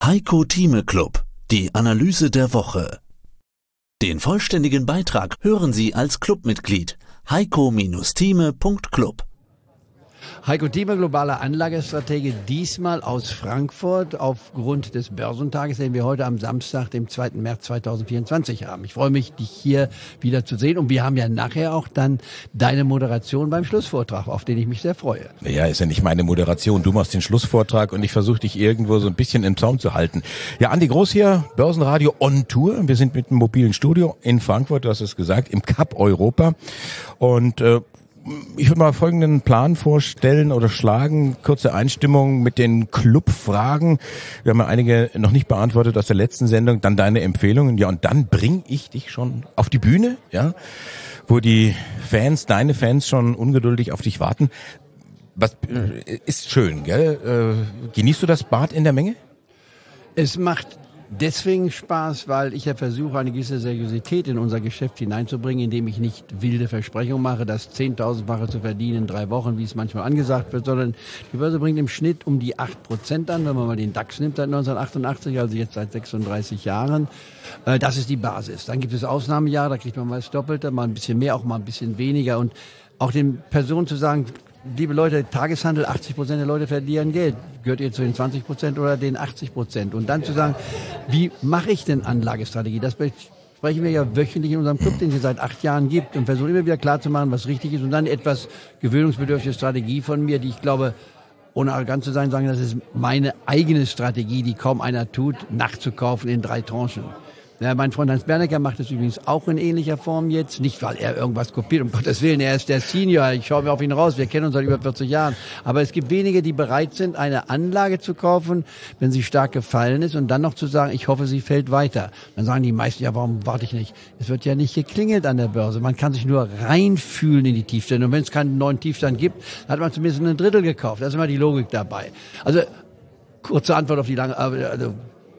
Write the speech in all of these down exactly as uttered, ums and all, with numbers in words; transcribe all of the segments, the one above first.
Heiko Thieme Club, die Analyse der Woche. Den vollständigen Beitrag hören Sie als Clubmitglied heiko Thieme Punkt club. Heiko Thieme, globaler Anlagestratege, diesmal aus Frankfurt aufgrund des Börsentages, den wir heute am Samstag, dem zweiten März zweitausendvierundzwanzig haben. Ich freue mich, dich hier wieder zu sehen und wir haben ja nachher auch dann deine Moderation beim Schlussvortrag, auf den ich mich sehr freue. Ja, ist ja nicht meine Moderation. Du machst den Schlussvortrag und ich versuche dich irgendwo so ein bisschen im Zaum zu halten. Ja, Andi Groß hier, Börsenradio on Tour. Wir sind mit einem mobilen Studio in Frankfurt, du hast es gesagt, im Cup Europa und äh, ich würde mal folgenden Plan vorstellen oder schlagen. Kurze Einstimmung mit den Clubfragen. Wir haben ja einige noch nicht beantwortet aus der letzten Sendung. Dann deine Empfehlungen. Ja, und dann bringe ich dich schon auf die Bühne, ja, wo die Fans, deine Fans schon ungeduldig auf dich warten. Was äh, ist schön, gell? Äh, genießt du das Bad in der Menge? Es macht deswegen Spaß, weil ich ja versuche, eine gewisse Seriosität in unser Geschäft hineinzubringen, indem ich nicht wilde Versprechungen mache, das zehntausendfache zu verdienen in drei Wochen, wie es manchmal angesagt wird, sondern die Börse bringt im Schnitt um die acht Prozent an, wenn man mal den DAX nimmt seit neunzehnhundertachtundachtzig, also jetzt seit sechsunddreißig Jahren. Das ist die Basis. Dann gibt es Ausnahmejahre, da kriegt man mal das Doppelte, mal ein bisschen mehr, auch mal ein bisschen weniger. Und auch den Personen zu sagen, liebe Leute, Tageshandel, achtzig Prozent der Leute verlieren Geld. Gehört ihr zu den zwanzig Prozent oder den achtzig Prozent? Und dann zu sagen, wie mache ich denn Anlagestrategie? Das sprechen wir ja wöchentlich in unserem Club, den es seit acht Jahren gibt und versuchen immer wieder klarzumachen, was richtig ist. Und dann etwas gewöhnungsbedürftige Strategie von mir, die ich glaube, ohne arrogant zu sein, sagen, das ist meine eigene Strategie, die kaum einer tut, nachzukaufen in drei Tranchen. Ja, mein Freund Hans Bernecker macht es übrigens auch in ähnlicher Form jetzt. Nicht, weil er irgendwas kopiert, um Gottes Willen, er ist der Senior, ich schaue mir auf ihn raus, wir kennen uns seit über vierzig Jahren. Aber es gibt wenige, die bereit sind, eine Anlage zu kaufen, wenn sie stark gefallen ist und dann noch zu sagen, ich hoffe, sie fällt weiter. Dann sagen die meisten, ja, warum warte ich nicht? Es wird ja nicht geklingelt an der Börse. Man kann sich nur reinfühlen in die Tiefstände. Und wenn es keinen neuen Tiefstand gibt, hat man zumindest ein Drittel gekauft. Da ist immer die Logik dabei. Also, kurze Antwort auf die lange, also,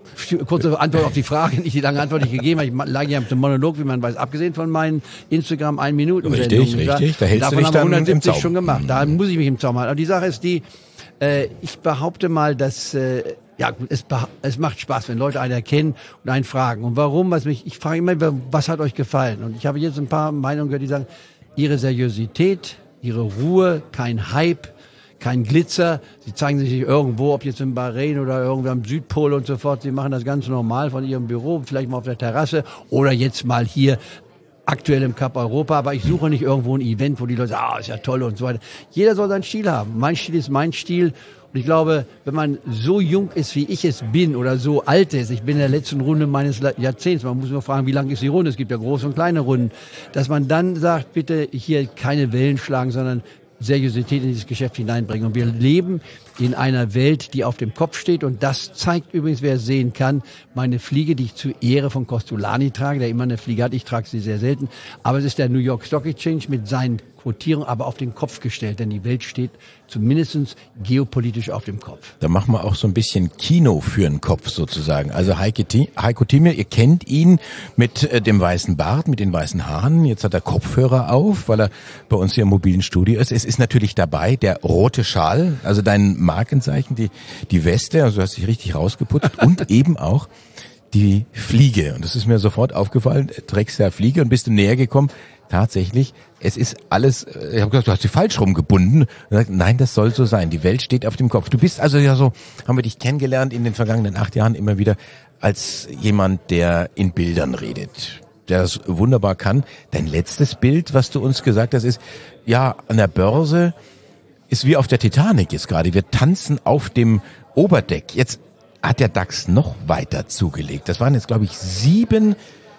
kurze Antwort auf die Frage, nicht die lange Antwort, die ich gegeben habe. Ich lag ja im Monolog, wie man weiß, abgesehen von meinen Instagram ein Minuten Sendungen. Richtig, richtig. Da hältst Davon du dich haben wir dann hundertsiebzig im Zaum. schon gemacht. Da muss ich mich im Zaum halten. Aber die Sache ist die, äh, ich behaupte mal, dass, äh, ja gut, es, es macht Spaß, wenn Leute einen erkennen und einen fragen. Und warum? Was mich, ich frage immer, was hat euch gefallen? Und ich habe jetzt ein paar Meinungen gehört, die sagen, ihre Seriosität, ihre Ruhe, kein Hype, kein Glitzer. Sie zeigen sich nicht irgendwo, ob jetzt in Bahrain oder irgendwo am Südpol und so fort. Sie machen das ganz normal von ihrem Büro, vielleicht mal auf der Terrasse oder jetzt mal hier aktuell im Cup Europa. Aber ich suche nicht irgendwo ein Event, wo die Leute sagen, ah, ist ja toll und so weiter. Jeder soll seinen Stil haben. Mein Stil ist mein Stil. Und ich glaube, wenn man so jung ist, wie ich es bin, oder so alt ist, ich bin in der letzten Runde meines Jahrzehnts, man muss nur fragen, wie lang ist die Runde, es gibt ja große und kleine Runden, dass man dann sagt, bitte hier keine Wellen schlagen, sondern Seriosität in dieses Geschäft hineinbringen. Und wir leben in einer Welt, die auf dem Kopf steht. Und das zeigt übrigens, wer es sehen kann, meine Fliege, die ich zur Ehre von Costolani trage, der immer eine Fliege hat. Ich trage sie sehr selten. Aber es ist der New York Stock Exchange mit seinen Quotierungen, aber auf den Kopf gestellt. Denn die Welt steht zumindest geopolitisch auf dem Kopf. Da machen wir auch so ein bisschen Kino für den Kopf sozusagen. Also Heiko Thieme, ihr kennt ihn mit äh, dem weißen Bart, mit den weißen Haaren. Jetzt hat er Kopfhörer auf, weil er bei uns hier im mobilen Studio ist. Es ist natürlich dabei der rote Schal, also dein Markenzeichen, die, die Weste, also du hast dich richtig rausgeputzt und eben auch die Fliege. Und das ist mir sofort aufgefallen, trägst ja Fliege und bist du näher gekommen. Tatsächlich, es ist alles, ich habe gesagt, du hast sie falsch rumgebunden. Und gesagt, nein, das soll so sein. Die Welt steht auf dem Kopf. Du bist also ja so, haben wir dich kennengelernt in den vergangenen acht Jahren immer wieder als jemand, der in Bildern redet, der das wunderbar kann. Dein letztes Bild, was du uns gesagt hast, ist, ja, an der Börse ist wie auf der Titanic jetzt gerade. Wir tanzen auf dem Oberdeck. Jetzt hat der DAX noch weiter zugelegt. Das waren jetzt, glaube ich, sieben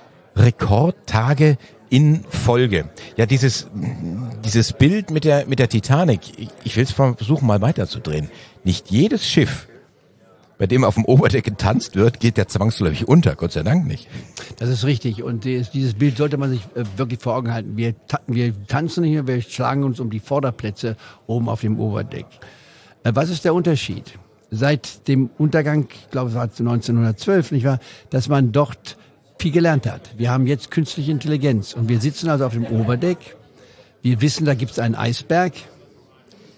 Rekordtage in Folge. Ja, dieses dieses Bild mit der mit der Titanic, ich, ich will es versuchen mal weiterzudrehen. Nicht jedes Schiff, bei dem auf dem Oberdeck getanzt wird, geht der zwangsläufig unter, Gott sei Dank nicht. Das ist richtig und dieses Bild sollte man sich wirklich vor Augen halten. Wir, wir tanzen nicht mehr, wir schlagen uns um die Vorderplätze oben auf dem Oberdeck. Was ist der Unterschied? Seit dem Untergang, ich glaube es war neunzehnhundertzwölf, nicht wahr, dass man dort viel gelernt hat. Wir haben jetzt künstliche Intelligenz und wir sitzen also auf dem Oberdeck. Wir wissen, da gibt es einen Eisberg.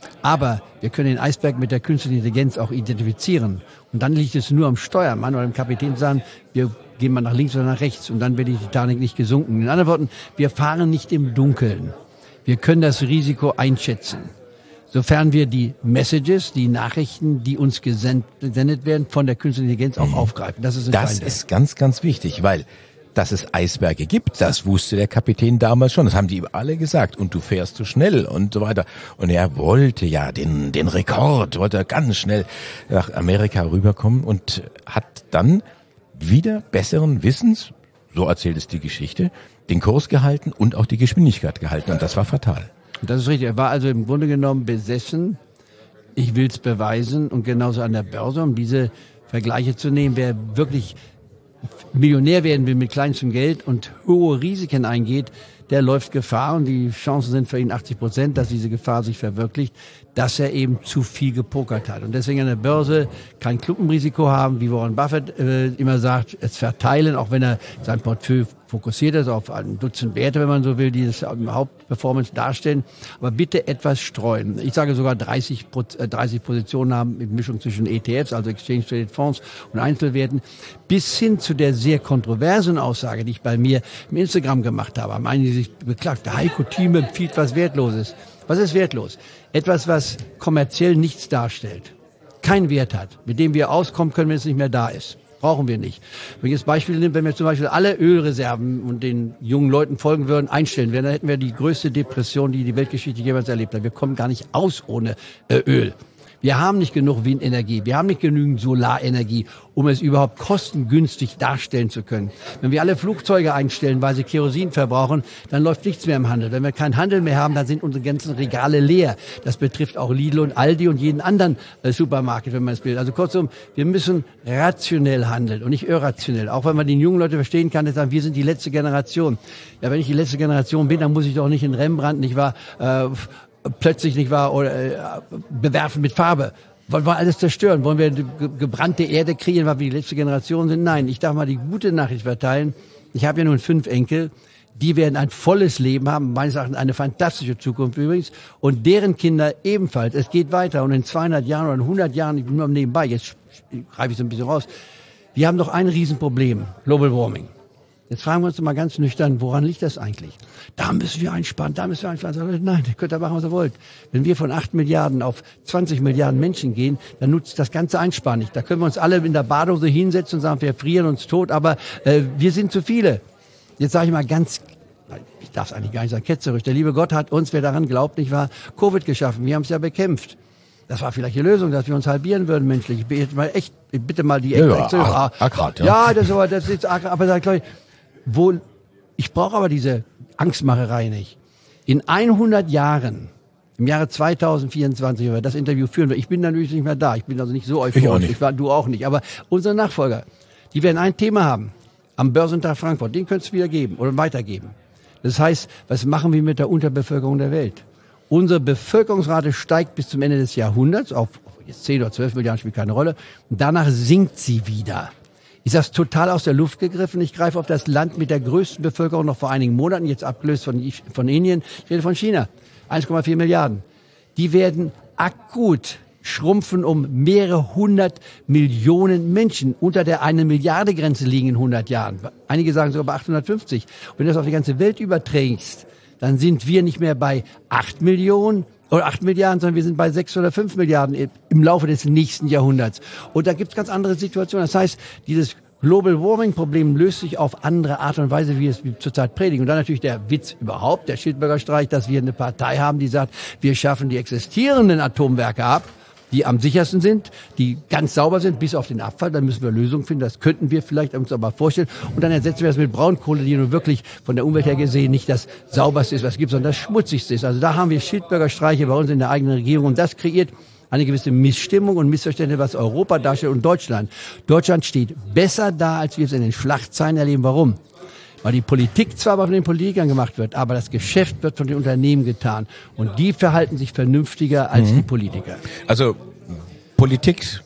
Aber wir können den Eisberg mit der künstlichen Intelligenz auch identifizieren. Und dann liegt es nur am Steuermann oder dem Kapitän zu sagen, wir gehen mal nach links oder nach rechts und dann wird die Titanic nicht gesunken. In anderen Worten, wir fahren nicht im Dunkeln. Wir können das Risiko einschätzen. Sofern wir die Messages, die Nachrichten, die uns gesendet werden, von der künstlichen Intelligenz auch aufgreifen. Das ist Das ist ganz, ganz wichtig, weil dass es Eisberge gibt, das wusste der Kapitän damals schon. Das haben die ihm alle gesagt. Und du fährst zu schnell und so weiter. Und er wollte ja den, den Rekord, wollte ganz schnell nach Amerika rüberkommen und hat dann wieder besseren Wissens, so erzählt es die Geschichte, den Kurs gehalten und auch die Geschwindigkeit gehalten. Und das war fatal. Das ist richtig. Er war also im Grunde genommen besessen. Ich will's beweisen. Und genauso an der Börse, um diese Vergleiche zu nehmen, wer wirklich Millionär werden will mit kleinstem Geld und hohe Risiken eingeht, der läuft Gefahr und die Chancen sind für ihn achtzig Prozent, dass diese Gefahr sich verwirklicht, dass er eben zu viel gepokert hat. Und deswegen an der Börse kein Klumpenrisiko haben, wie Warren Buffett äh, immer sagt, es verteilen, auch wenn er sein Portfolio fokussiert ist auf ein Dutzend Werte, wenn man so will, die das Hauptperformance darstellen. Aber bitte etwas streuen. Ich sage sogar dreißig, dreißig Positionen haben mit Mischung zwischen E T Fs, also Exchange Traded Fonds und Einzelwerten, bis hin zu der sehr kontroversen Aussage, die ich bei mir im Instagram gemacht habe. Haben einige sich beklagt, der Heiko Thieme empfiehlt was Wertloses. Was ist wertlos? Etwas, was kommerziell nichts darstellt, keinen Wert hat, mit dem wir auskommen können, wenn es nicht mehr da ist. Brauchen wir nicht. Wenn ich jetzt Beispiele nehme, wenn wir zum Beispiel alle Ölreserven und den jungen Leuten folgen würden, einstellen würden, dann hätten wir die größte Depression, die die Weltgeschichte jemals erlebt hat. Wir kommen gar nicht aus ohne äh, Öl. Wir haben nicht genug Windenergie, wir haben nicht genügend Solarenergie, um es überhaupt kostengünstig darstellen zu können. Wenn wir alle Flugzeuge einstellen, weil sie Kerosin verbrauchen, dann läuft nichts mehr im Handel. Wenn wir keinen Handel mehr haben, dann sind unsere ganzen Regale leer. Das betrifft auch Lidl und Aldi und jeden anderen äh, Supermarkt, wenn man es will. Also kurzum, wir müssen rationell handeln und nicht irrationell. Auch wenn man den jungen Leute verstehen kann, die sagen, wir sind die letzte Generation. Ja, wenn ich die letzte Generation bin, dann muss ich doch nicht in Rembrandt, nicht wahr, äh, plötzlich nicht wahr oder äh, bewerfen mit Farbe. Wollen wir alles zerstören? Wollen wir ge gebrannte Erde kreieren, weil wir die letzte Generation sind? Nein, ich darf mal die gute Nachricht verteilen. Ich habe ja nun fünf Enkel. Die werden ein volles Leben haben, meines Erachtens eine fantastische Zukunft übrigens. Und deren Kinder ebenfalls. Es geht weiter. Und in zweihundert Jahren oder in hundert Jahren, ich bin nur nebenbei, jetzt greife ich so ein bisschen raus. Wir haben doch ein Riesenproblem. Global Warming. Jetzt fragen wir uns mal ganz nüchtern, woran liegt das eigentlich? Da müssen wir einsparen, da müssen wir einsparen. Nein, ihr könnt da machen, was ihr wollt. Wenn wir von acht Milliarden auf zwanzig Milliarden Menschen gehen, dann nutzt das ganze Einsparen nicht. Da können wir uns alle in der Badehose hinsetzen und sagen, wir frieren uns tot, aber äh, wir sind zu viele. Jetzt sage ich mal ganz, ich darf es eigentlich gar nicht sagen, ketzerisch, der liebe Gott hat uns, wer daran glaubt, nicht wahr, Covid geschaffen. Wir haben es ja bekämpft. Das war vielleicht die Lösung, dass wir uns halbieren würden menschlich. Ich bitte mal echt, bitte mal die... Ja, ja, Akkurat, ja. Ja, das, aber, das ist aber da glaube ich... Wo, ich brauche aber diese Angstmacherei nicht. In hundert Jahren, im Jahre zweitausendvierundzwanzig, wenn wir das Interview führen, ich bin natürlich nicht mehr da, ich bin also nicht so euphorisch, ich, auch nicht. ich war, du auch nicht, aber unsere Nachfolger, die werden ein Thema haben, am Börsentag Frankfurt, den könntest du wieder geben oder weitergeben. Das heißt, was machen wir mit der Unterbevölkerung der Welt? Unsere Bevölkerungsrate steigt bis zum Ende des Jahrhunderts auf jetzt zehn oder zwölf Milliarden, spielt keine Rolle, und danach sinkt sie wieder. Ist das total aus der Luft gegriffen? Ich greife auf das Land mit der größten Bevölkerung noch vor einigen Monaten, jetzt abgelöst von, von Indien. Ich rede von China. eins Komma vier Milliarden. Die werden akut schrumpfen um mehrere hundert Millionen Menschen. Unter der eine Milliarde Grenze liegen in hundert Jahren. Einige sagen sogar bei achthundertfünfzig. Und wenn du das auf die ganze Welt überträgst, dann sind wir nicht mehr bei acht Millionen oder acht Milliarden, sondern wir sind bei sechs oder fünf Milliarden im Laufe des nächsten Jahrhunderts. Und da gibt es ganz andere Situationen. Das heißt, dieses Global Warming Problem löst sich auf andere Art und Weise, wie wir es zurzeit predigen. Und dann natürlich der Witz überhaupt, der Schildberger Streich, dass wir eine Partei haben, die sagt, wir schaffen die existierenden Atomwerke ab, die am sichersten sind, die ganz sauber sind, bis auf den Abfall. Dann müssen wir Lösungen finden. Das könnten wir vielleicht uns aber vorstellen. Und dann ersetzen wir das mit Braunkohle, die nun wirklich von der Umwelt her gesehen nicht das sauberste ist, was es gibt, sondern das schmutzigste ist. Also da haben wir Schildberger Streiche bei uns in der eigenen Regierung. Und das kreiert eine gewisse Missstimmung und Missverständnis, was Europa darstellt und Deutschland. Deutschland steht besser da, als wir es in den Schlachtzeilen erleben. Warum? Weil die Politik zwar von den Politikern gemacht wird, aber das Geschäft wird von den Unternehmen getan. Und die verhalten sich vernünftiger als mhm. die Politiker. Also Politik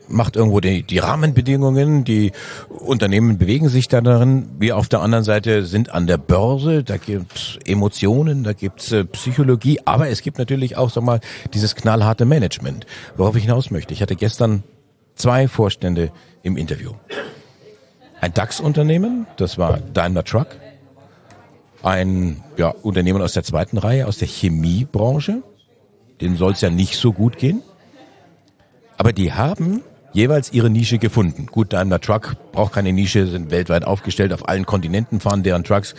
macht irgendwo die, die Rahmenbedingungen, die Unternehmen bewegen sich da darin. Wir auf der anderen Seite sind an der Börse, da gibt's Emotionen, da gibt's äh, Psychologie, aber es gibt natürlich auch, sag mal, dieses knallharte Management, worauf ich hinaus möchte. Ich hatte gestern zwei Vorstände im Interview. Ein DAX-Unternehmen, das war Daimler Truck, ein ja, Unternehmen aus der zweiten Reihe, aus der Chemiebranche, dem soll es ja nicht so gut gehen, aber die haben jeweils ihre Nische gefunden. Gut, Daimler Truck braucht keine Nische, sind weltweit aufgestellt, auf allen Kontinenten fahren deren Trucks,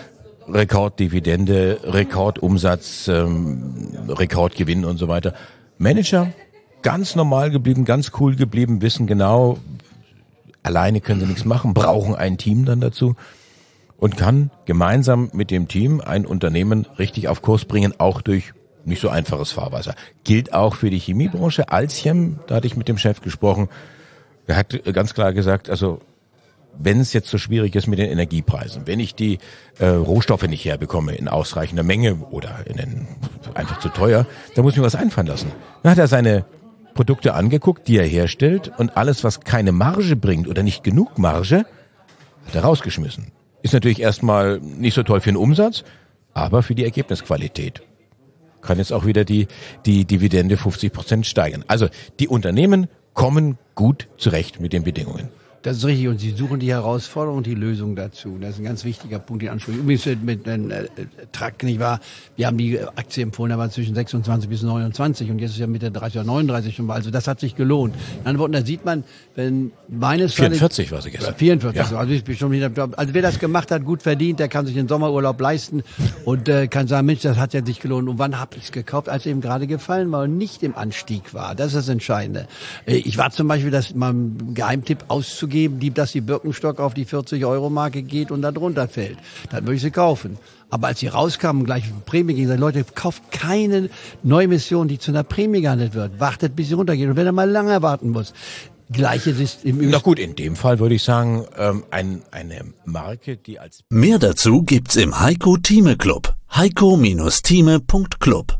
Rekorddividende, Rekordumsatz, ähm, Rekordgewinn und so weiter. Manager, ganz normal geblieben, ganz cool geblieben, wissen genau, alleine können sie nichts machen, brauchen ein Team dann dazu und kann gemeinsam mit dem Team ein Unternehmen richtig auf Kurs bringen, auch durch nicht so einfaches Fahrwasser. Gilt auch für die Chemiebranche. Alchem, da hatte ich mit dem Chef gesprochen, er hat ganz klar gesagt, also wenn es jetzt so schwierig ist mit den Energiepreisen, wenn ich die äh, Rohstoffe nicht herbekomme in ausreichender Menge oder in den, einfach zu teuer, dann muss ich mir was einfallen lassen. Dann hat er seine Produkte angeguckt, die er herstellt, und alles, was keine Marge bringt oder nicht genug Marge, hat er rausgeschmissen. Ist natürlich erstmal nicht so toll für den Umsatz, aber für die Ergebnisqualität kann jetzt auch wieder die, die Dividende fünfzig Prozent steigern. Also die Unternehmen kommen gut zurecht mit den Bedingungen. Das ist richtig, und Sie suchen die Herausforderung und die Lösung dazu. Das ist ein ganz wichtiger Punkt, den ansprechen. Übrigens mit einem äh, Truck, nicht wahr? Wir haben die Aktie empfohlen, da war zwischen sechsundzwanzig bis neunundzwanzig und jetzt ist ja Mitte dreißig oder neununddreißig schon mal. Also das hat sich gelohnt. In anderen Worten, da sieht man, wenn meines vierundvierzig war sie gestern. vierundvierzig, ja. also, ich bin schon wieder, also wer das gemacht hat, gut verdient, der kann sich den Sommerurlaub leisten und äh, kann sagen, Mensch, das hat ja sich gelohnt. Und wann habe ich es gekauft? Als es eben gerade gefallen war und nicht im Anstieg war. Das ist das Entscheidende. Äh, ich war zum Beispiel, das mal ein Geheimtipp auszugeben, die, dass die Birkenstock auf die vierzig Euro Marke geht und da drunter fällt. Dann würde ich sie kaufen. Aber als sie rauskamen, gleich Prämie ging, sagen, Leute, kauft keine Neuemission, die zu einer Prämie gehandelt wird. Wartet, bis sie runtergeht. Und wenn er mal lange warten muss. Gleiches ist im Übrigen. Na gut, in dem Fall würde ich sagen, ähm, ein, eine Marke, die als... Mehr dazu gibt's im Heiko Thieme Club. heiko Bindestrich thieme Punkt club